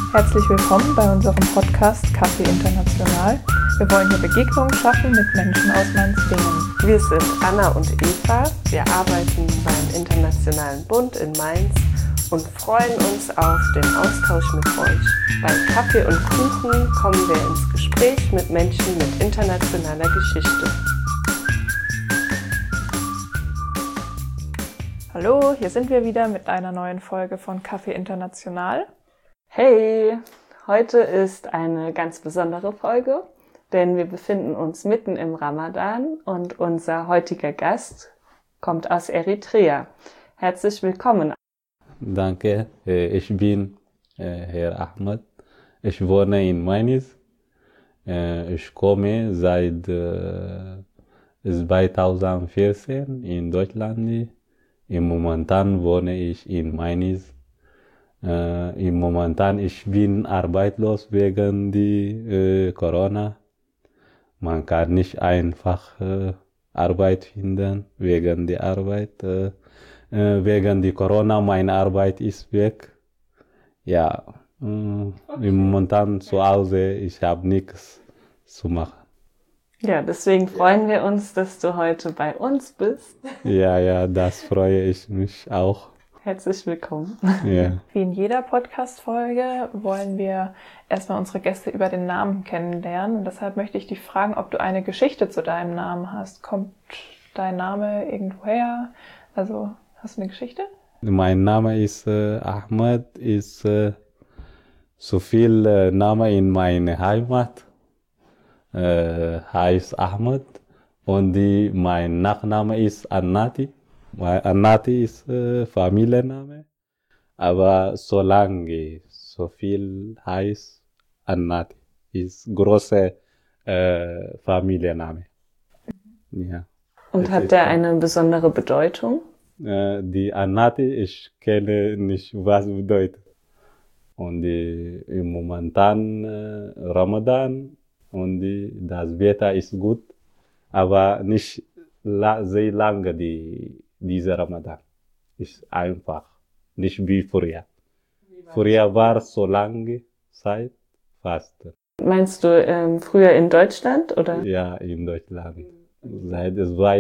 Herzlich willkommen bei unserem Podcast Kaffee International. Wir wollen hier Begegnungen schaffen mit Menschen aus Mainz-Bingen. Wir sind Anna und Eva, wir arbeiten beim Internationalen Bund in Mainz und freuen uns auf den Austausch mit euch. Bei Kaffee und Kuchen kommen wir ins Gespräch mit Menschen mit internationaler Geschichte. Hallo, hier sind wir wieder mit einer neuen Folge von Kaffee International. Hey, heute ist eine ganz besondere Folge, denn wir befinden uns mitten im Ramadan und unser heutiger Gast kommt aus Eritrea. Herzlich willkommen. Danke, ich bin Herr Ahmed. Ich wohne in Mainz. Ich komme seit 2014 in Deutschland. Im Momentan wohne ich in Mainz. Im Momentan ich bin arbeitslos wegen die Corona. Man kann nicht einfach Arbeit finden wegen der Arbeit. Wegen die Corona, meine Arbeit ist weg. Ja, im Momentan zu Hause, ich habe nichts zu machen. Ja, deswegen freuen wir uns, dass du heute bei uns bist. Ja, das freue ich mich auch. Herzlich willkommen. Ja. Wie in jeder Podcast-Folge wollen wir erstmal unsere Gäste über den Namen kennenlernen. Und deshalb möchte ich dich fragen, ob du eine Geschichte zu deinem Namen hast. Kommt dein Name irgendwo her? Also, hast du eine Geschichte? Mein Name ist Ahmed, ist so viel Name in meiner Heimat. Heißt Ahmed und mein Nachname ist Annati. Annati ist Familienname, aber solange so viel heißt Annati, ist große Familienname. Ja. Und hat der eine besondere Bedeutung? Die Annati, ich kenne nicht, was bedeutet. Und im Momentan Ramadan und das Wetter ist gut, aber nicht sehr lange dieser Ramadan. Ist einfach, nicht wie früher. Früher war so lange Zeit Fasten. Meinst du früher in Deutschland, oder? Ja, in Deutschland. Seit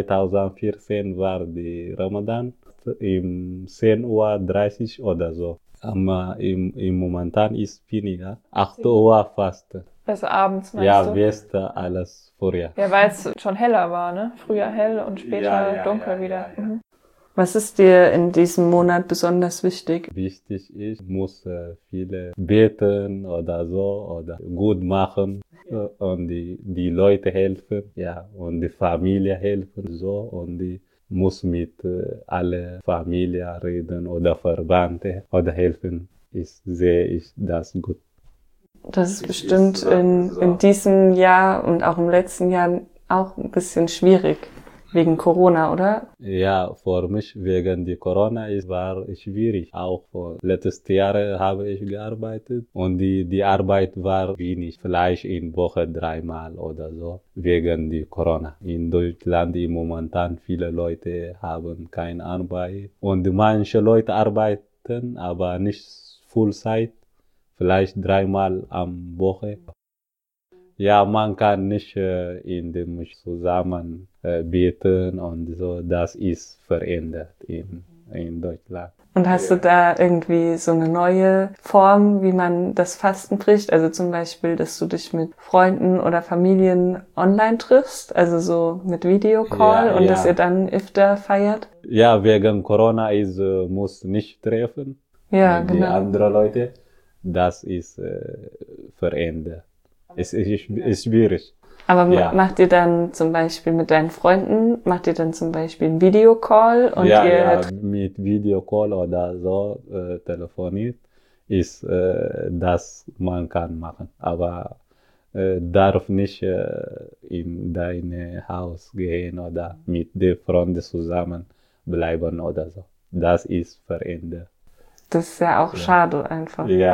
2014 war die Ramadan um 10:30 Uhr oder so. Aber im Momentan ist weniger. 8 Uhr Fasten. Also abends meinst Ja, du? Weste alles vorher. Ja, weil es schon heller war, ne? Früher hell und später Ja, dunkel wieder. ja. Mhm. Was ist dir in diesem Monat besonders wichtig? Wichtig ist, muss viele beten oder so oder gut machen und die Leute helfen, ja, und die Familie helfen so und die muss mit alle Familie reden oder Verwandte oder helfen. Sehe ich das gut. Das ist bestimmt in diesem Jahr und auch im letzten Jahr auch ein bisschen schwierig wegen Corona, oder? Ja, für mich wegen die Corona war schwierig. Auch letztes Jahr habe ich gearbeitet und die Arbeit war wenig, vielleicht in Woche 3-mal oder so, wegen die Corona. In Deutschland im Momentan viele Leute haben keine Arbeit und manche Leute arbeiten, aber nicht Vollzeit, vielleicht 3-mal am Woche. Ja, man kann nicht in dem zusammen beten und so. Das ist verändert in Deutschland. Und hast du da irgendwie so eine neue Form, wie man das Fasten bricht? Also zum Beispiel, dass du dich mit Freunden oder Familien online triffst, also so mit Videocall Ja, und ja. dass ihr dann Iftar feiert? Ja, wegen Corona muss nicht treffen. Ja, Die genau. anderen Leute, das ist verändert. Es ist schwierig. Aber Ja. macht ihr dann zum Beispiel mit deinen Freunden, macht ihr dann zum Beispiel einen Videocall und Ja, mit Videocall oder so telefoniert ist das man kann machen, aber darf nicht in dein Haus gehen oder mit den Freunden zusammen bleiben oder so. Das ist verändert. das ist ja auch schade einfach. Ja.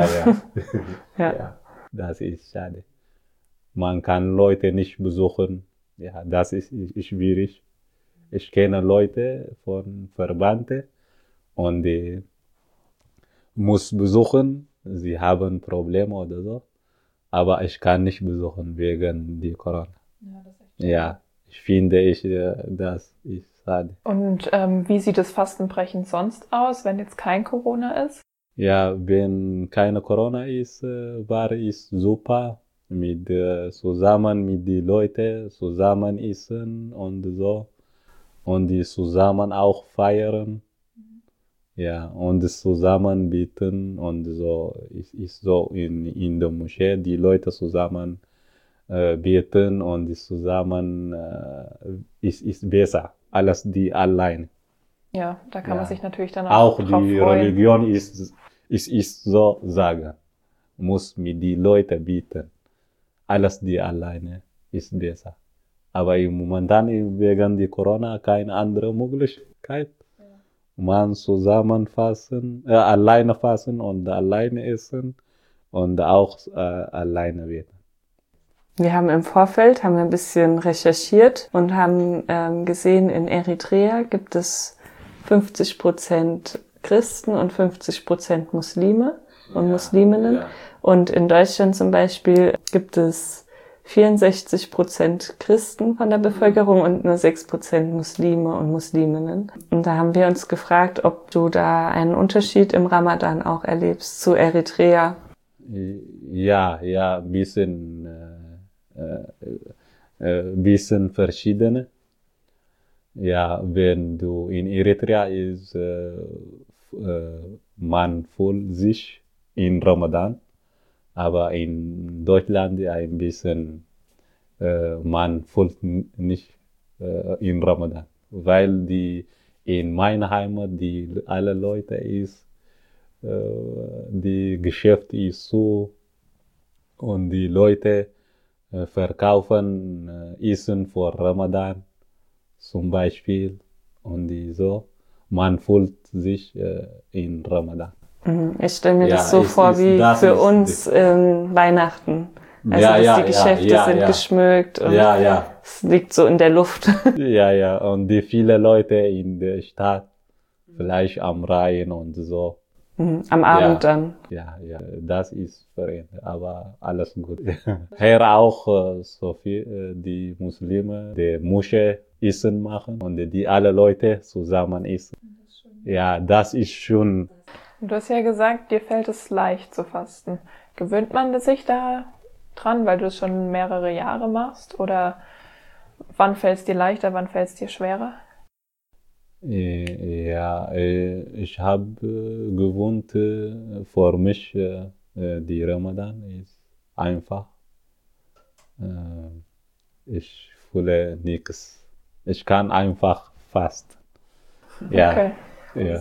Ja. Ja, das ist schade. Man kann Leute nicht besuchen. Ja, das ist schwierig. Ich kenne Leute von Verwandten und die muss besuchen, sie haben Probleme oder so. Aber ich kann nicht besuchen wegen die Corona. Ja, das ist echt Ja, ich finde, das ist schade. Und wie sieht das Fastenbrechen sonst aus, wenn jetzt kein Corona ist? Ja, wenn keine Corona ist, war es super zusammen mit den Leuten zusammen essen und so und die zusammen auch feiern. Ja, und das zusammen beten und so ist so in der Moschee, die Leute zusammen beten und zusammen ist besser als die allein. Ja, da kann man Ja. sich natürlich dann Auch drauf die freuen. Religion ist so sagen, muss mit die Leute beten. Alles die alleine ist besser. Aber momentan wegen die Corona keine andere Möglichkeit. Man zusammenfassen, alleine fassen und alleine essen und auch alleine beten. Wir haben im Vorfeld ein bisschen recherchiert und haben gesehen, in Eritrea gibt es 50% Christen und 50% Muslime und Musliminnen. Ja. Und in Deutschland zum Beispiel gibt es 64% Christen von der Bevölkerung und nur 6% Muslime und Musliminnen. Und da haben wir uns gefragt, ob du da einen Unterschied im Ramadan auch erlebst zu Eritrea. Ja, bisschen verschiedene. Ja, wenn du in Eritrea ist, man fühlt sich in Ramadan, aber in Deutschland ein bisschen, man fühlt nicht in Ramadan, weil in meiner Heimat alle Leute die Geschäft ist zu und die Leute verkaufen Essen vor Ramadan zum Beispiel und so. Man fühlt sich in Ramadan. Ich stelle mir Ja, das so vor wie für uns Weihnachten. Also dass die Geschäfte sind geschmückt und es liegt so in der Luft. Ja, und die viele Leute in der Stadt, vielleicht am Rhein und so. Am Abend dann. Ja, das ist verändert, aber alles gut. Hier auch so viel die Muslime, die Moschee Essen machen und die alle Leute zusammen essen. Ja, das ist schon. Du hast ja gesagt, dir fällt es leicht zu fasten. Gewöhnt man sich da dran, weil du es schon mehrere Jahre machst? Oder wann fällt es dir leichter, wann fällt es dir schwerer? Ja, ich habe gewohnt, für mich die Ramadan ist einfach. Ich fühle nichts. Ich kann einfach fasten. Ja. Okay. Ja.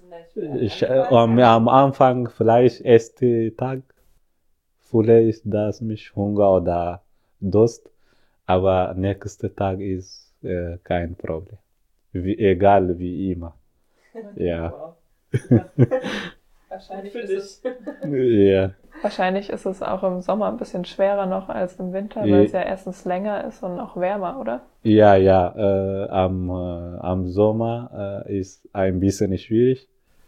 Am Anfang vielleicht erste Tag fühle ich das mich Hunger oder Durst, aber nächster Tag ist kein Problem. Egal wie immer. Ja. Wahrscheinlich ist es auch im Sommer ein bisschen schwerer noch als im Winter, weil es ja erstens länger ist und auch wärmer, oder? Ja. Am Sommer ist ein bisschen schwierig.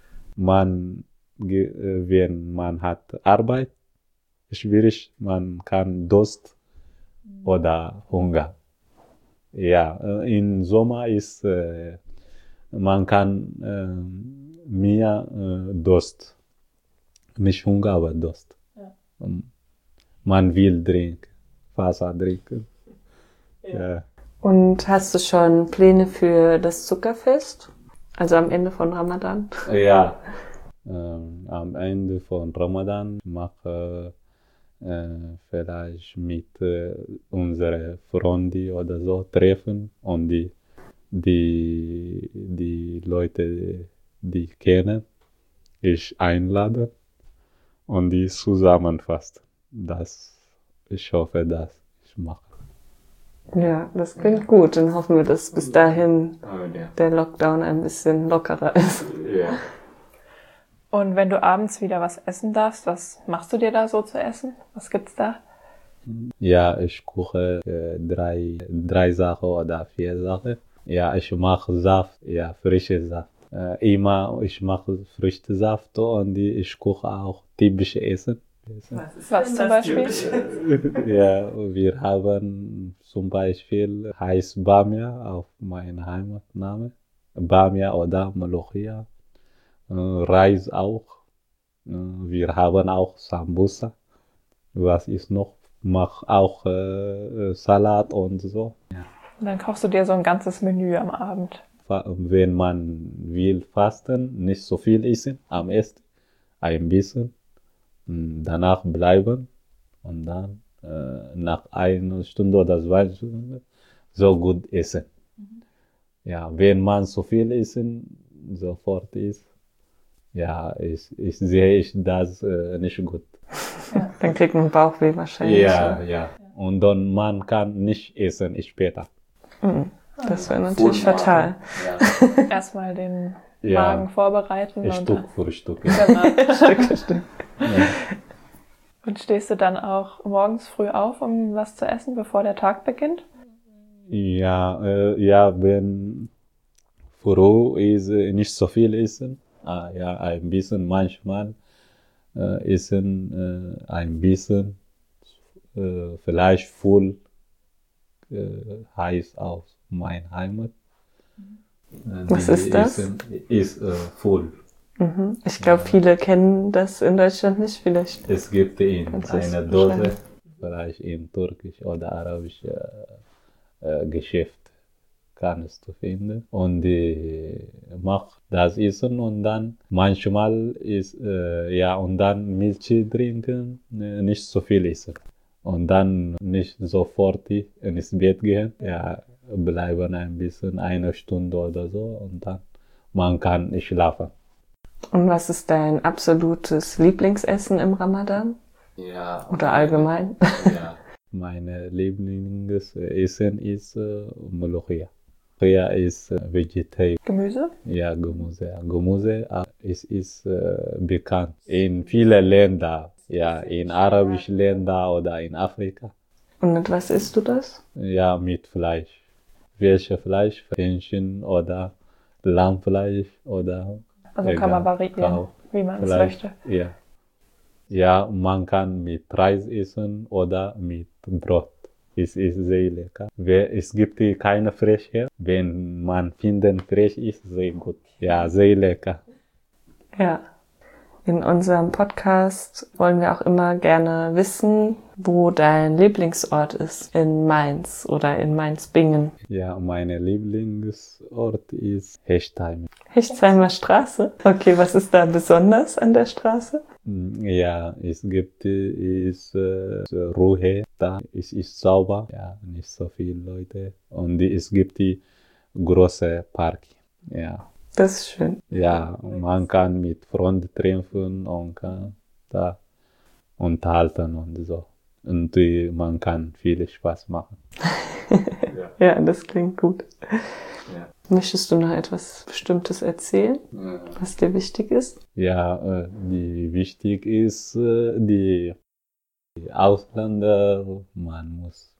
Wenn man hat Arbeit, schwierig, man kann Durst oder Hunger. Ja, im Sommer ist, man kann mehr Durst. Nicht Hunger, aber Durst. Ja. Man will trinken, Wasser trinken. Ja. Und hast du schon Pläne für das Zuckerfest? Also am Ende von Ramadan? Ja, am Ende von Ramadan mache vielleicht mit unseren Freunden oder so treffen und die Leute, die kennen, ich einlade und die zusammenfassen. Ich hoffe, dass ich mache. Ja, das klingt gut. Dann hoffen wir, dass bis dahin der Lockdown ein bisschen lockerer ist. Ja. Und wenn du abends wieder was essen darfst, was machst du dir da so zu essen? Was gibt's da? Ja, ich koche drei Sachen oder 4 Sachen. Ja, ich mache Saft, ja, frische Saft. Immer, ich mache Früchtesaft und ich koche auch typische Essen. Was zum Beispiel? Ja, wir haben zum Beispiel heißt Bamia auf meinem Heimatname. Bamia oder Molochia. Reis auch. Wir haben auch Sambusa. Was ist noch? Mach auch Salat und so. Ja. Und dann kochst du dir so ein ganzes Menü am Abend. Wenn man will fasten, nicht so viel essen, am ersten ein bisschen, danach bleiben und dann nach einer Stunde oder 2 Stunden so gut essen. Ja, wenn man so viel essen sofort isst, ja, ich sehe das nicht gut. Ja, dann kriegt man Bauchweh wahrscheinlich. Ja, ja. Und dann man kann nicht essen später. Das wäre natürlich fatal. Ja. Erstmal den Ja. Magen vorbereiten. Stück für Stück. Genau. Stück für Stück. Ja. Und stehst du dann auch morgens früh auf, um was zu essen, bevor der Tag beginnt? Ja, wenn früh ist nicht so viel essen. Ja, ein bisschen manchmal essen ein bisschen, vielleicht voll heiß aus meiner Heimat. Was ist das? Essen ist voll. Ich glaube, viele kennen das in Deutschland nicht. Vielleicht. Es gibt in Kannst du es einer Dose, beschreiben? vielleicht in türkisch oder arabisch Geschäft kannst du finden. Und die macht das Essen und dann manchmal ist, und dann Milch trinken, nicht so viel essen. Und dann nicht sofort ins Bett gehen, ja, bleiben ein bisschen, 1 Stunde oder so und dann man kann schlafen. Und was ist dein absolutes Lieblingsessen im Ramadan? Ja. Oder allgemein? Ja. Meine Lieblingsessen ist Molochia. Molochia ist Vegetarier. Gemüse? Ja, Gemüse. Gemüse ist bekannt in vielen Ländern. Ja, in arabischen Ländern oder in Afrika. Und mit was isst du das? Ja, mit Fleisch. Welches Fleisch? Hähnchen oder Lammfleisch oder. Also kann man variieren, Kau. wie man es Fleisch. möchte. Ja. Ja, man kann mit Reis essen oder mit Brot. Es ist sehr lecker. Es gibt keine Frische. Wenn man findet, frisch ist, sehr gut. Ja, sehr lecker. Ja. In unserem Podcast wollen wir auch immer gerne wissen, wo dein Lieblingsort ist in Mainz oder in Mainz-Bingen. Ja, mein Lieblingsort ist Hechtheim. Hechtheimer Straße. Okay, was ist da besonders an der Straße? Ja, es gibt Ruhe da. Es ist sauber. Ja, nicht so viele Leute. Und es gibt die große Park. Ja. Das ist schön. Ja, man kann mit Freunden treffen und kann da unterhalten und so. Und man kann viel Spaß machen. Ja, das klingt gut. Ja. Möchtest du noch etwas Bestimmtes erzählen, was dir wichtig ist? Ja, die wichtig ist, die Ausländer, man muss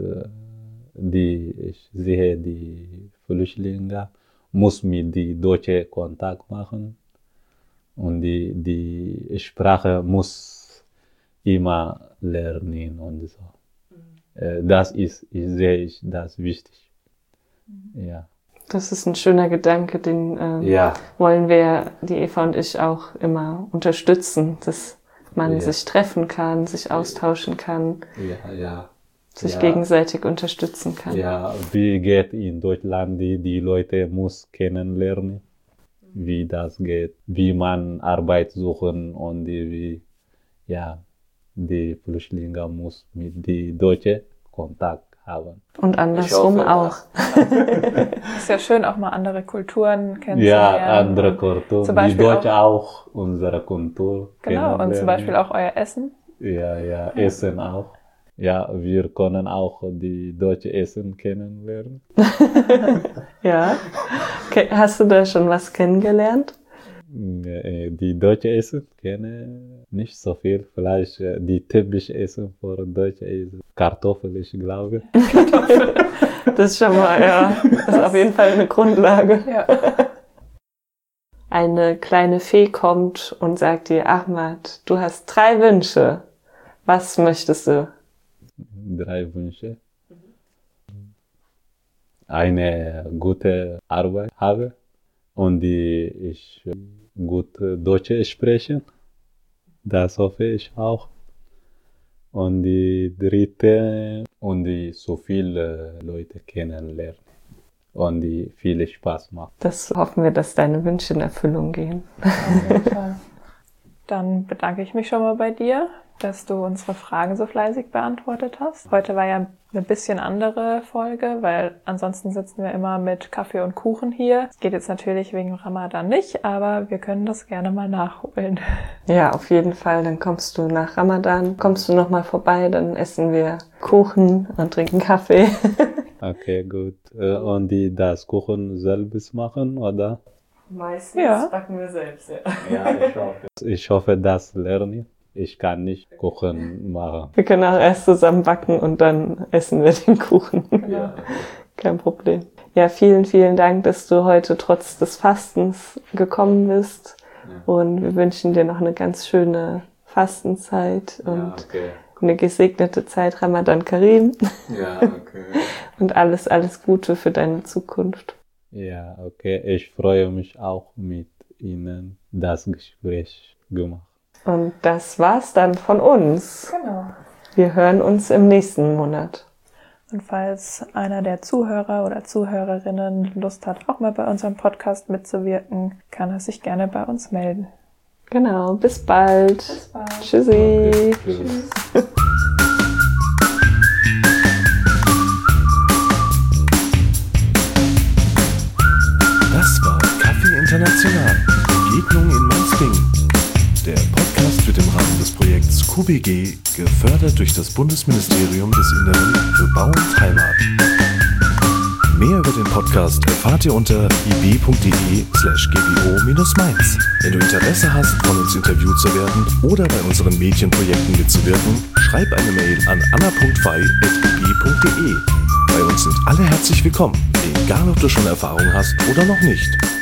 ich sehe die Flüchtlinge, muss mit die Deutsche Kontakt machen und die Sprache muss immer lernen und so. Das sehe ich das wichtig. Ja. Das ist ein schöner Gedanke, den wollen wir, die Eva und ich, auch immer unterstützen, dass man sich treffen kann, sich austauschen kann, sich gegenseitig unterstützen kann. Ja, wie geht in Deutschland, die Leute muss kennenlernen, wie das geht, wie man Arbeit suchen und die Flüchtlinge muss mit die Deutsche Kontakt haben. Und andersrum auch. Ist ja schön, auch mal andere Kulturen kennenzulernen. Ja, andere Kulturen. Zum Beispiel die Deutsche auch unsere Kultur kennenlernen. Genau, und zum Beispiel auch euer Essen. Ja, Essen auch. Ja, wir können auch die deutsche Essen kennenlernen. Ja. Okay. Hast du da schon was kennengelernt? Die deutsche Essen kenne nicht so viel. Vielleicht die typische Essen für deutsche Essen. Kartoffel, ich glaube. Das ist schon mal, das ist auf jeden Fall eine Grundlage. Ja. eine kleine Fee kommt und sagt dir, Ahmad, du hast 3 Wünsche. Was möchtest du? 3 Wünsche. Eine gute Arbeit habe und ich gut Deutsch spreche. Das hoffe ich auch. Und die 3. und die so viele Leute kennenlernen und die viel Spaß macht. Das hoffen wir, dass deine Wünsche in Erfüllung gehen. Auf jeden Fall. Dann bedanke ich mich schon mal bei dir, dass du unsere Fragen so fleißig beantwortet hast. Heute war ja eine bisschen andere Folge, weil ansonsten sitzen wir immer mit Kaffee und Kuchen hier. Es geht jetzt natürlich wegen Ramadan nicht, aber wir können das gerne mal nachholen. Ja, auf jeden Fall. Dann kommst du nach Ramadan, kommst du nochmal vorbei, dann essen wir Kuchen und trinken Kaffee. Okay, gut. Und das Kuchen selbst machen, oder? Meistens backen wir selbst, ja. Ja, ich hoffe, das lerne ich. Ich kann nicht Kuchen machen. Wir können auch erst zusammen backen und dann essen wir den Kuchen. Genau. Kein Problem. Ja, vielen, vielen Dank, dass du heute trotz des Fastens gekommen bist. Ja. Und wir wünschen dir noch eine ganz schöne Fastenzeit und eine gesegnete Zeit, Ramadan Karim. Ja, okay. Und alles Gute für deine Zukunft. Ja, okay. Ich freue mich auch mit Ihnen das Gespräch gemacht. Und das war's dann von uns. Genau. Wir hören uns im nächsten Monat. Und falls einer der Zuhörer oder Zuhörerinnen Lust hat, auch mal bei unserem Podcast mitzuwirken, kann er sich gerne bei uns melden. Genau, bis bald. Bis bald. Tschüssi. Okay. Tschüss. Das war Kaffee International. Begegnung in Mainz-Bingen. Der Podcast wird im Rahmen des Projekts QBG gefördert durch das Bundesministerium des Inneren für Bau und Heimat. Mehr über den Podcast erfahrt ihr unter ib.de/gbo-mainz. Wenn du Interesse hast, von uns interviewt zu werden oder bei unseren Medienprojekten mitzuwirken, schreib eine Mail an anna.fei@ib.de. Bei uns sind alle herzlich willkommen, egal ob du schon Erfahrung hast oder noch nicht.